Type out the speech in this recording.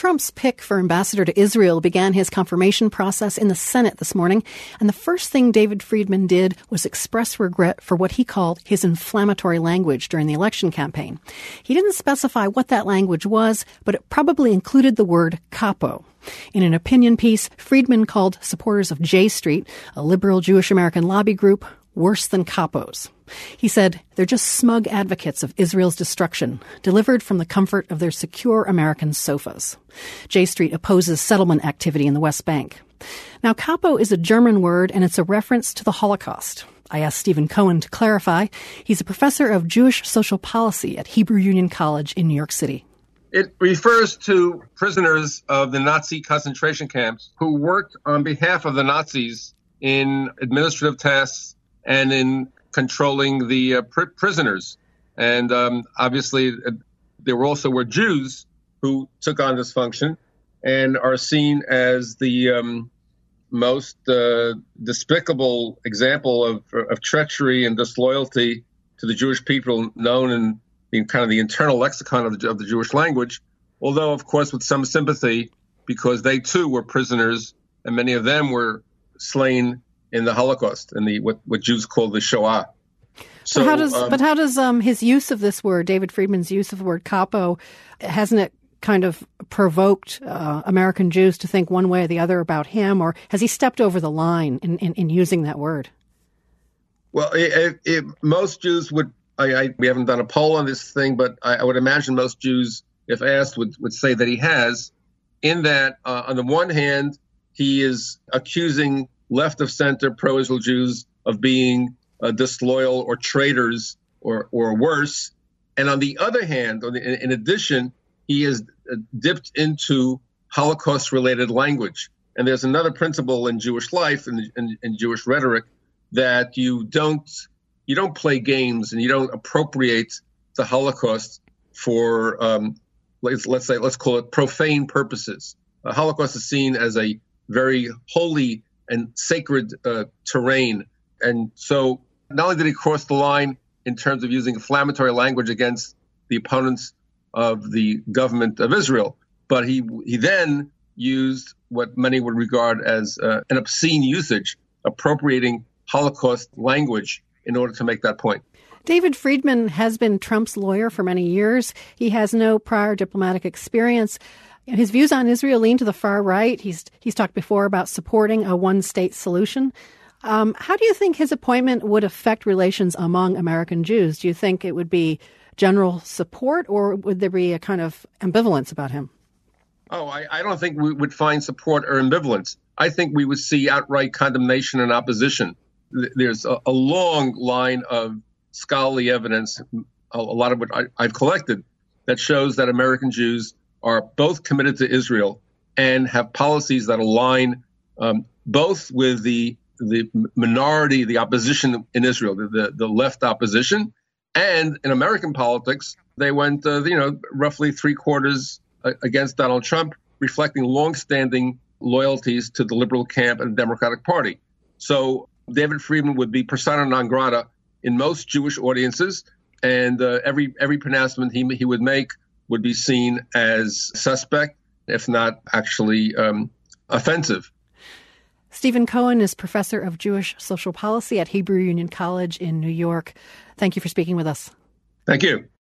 Trump's pick for ambassador to Israel began his confirmation process in the Senate this morning, and the first thing David Friedman did was express regret for what he called his inflammatory language during the election campaign. He didn't specify what that language was, but it probably included the word capo. In an opinion piece, Friedman called supporters of J Street, a liberal Jewish American lobby group, worse than capos. He said they're just smug advocates of Israel's destruction, delivered from the comfort of their secure American sofas. J Street opposes settlement activity in the West Bank. Now, capo is a German word, and it's a reference to the Holocaust. I asked Stephen Cohen to clarify. He's a professor of Jewish social policy at Hebrew Union College in New York City. It refers to prisoners of the Nazi concentration camps who worked on behalf of the Nazis in administrative tasks and in controlling the prisoners. And obviously, there also were Jews who took on this function and are seen as the most despicable example of treachery and disloyalty to the Jewish people known in kind of the internal lexicon of the Jewish language, although, of course, with some sympathy, because they, too, were prisoners, and many of them were slain in the Holocaust, in the what Jews call the Shoah. So, but how does his use of this word, David Friedman's use of the word capo, hasn't it kind of provoked American Jews to think one way or the other about him, or has he stepped over the line in using that word? Well, most Jews would. We haven't done a poll on this thing, but I would imagine most Jews, if asked, would say that he has, in that, on the one hand, he is accusing left of center pro-Israel Jews of being disloyal or traitors or worse. And on the other hand, in addition, he is dipped into Holocaust-related language. And there's another principle in Jewish life and in Jewish rhetoric that you don't play games and you don't appropriate the Holocaust for, let's call it profane purposes. The Holocaust is seen as a very holy and sacred terrain. And so not only did he cross the line in terms of using inflammatory language against the opponents of the government of Israel, but he then used what many would regard as an obscene usage, appropriating Holocaust language in order to make that point. David Friedman has been Trump's lawyer for many years. He has no prior diplomatic experience. His views on Israel lean to the far right. He's talked before about supporting a one-state solution. How do you think his appointment would affect relations among American Jews? Do you think it would be general support, or would there be a kind of ambivalence about him? Oh, I don't think we would find support or ambivalence. I think we would see outright condemnation and opposition. There's a long line of scholarly evidence, a lot of what I've collected, that shows that American Jews are both committed to Israel and have policies that align both with the minority, the opposition in Israel, the left opposition, and in American politics, they went, roughly 3/4 against Donald Trump, reflecting longstanding loyalties to the liberal camp and the Democratic Party. So David Friedman would be persona non grata in most Jewish audiences, and every pronouncement he would make would be seen as suspect, if not actually offensive. Stephen Cohen is professor of Jewish social policy at Hebrew Union College in New York. Thank you for speaking with us. Thank you.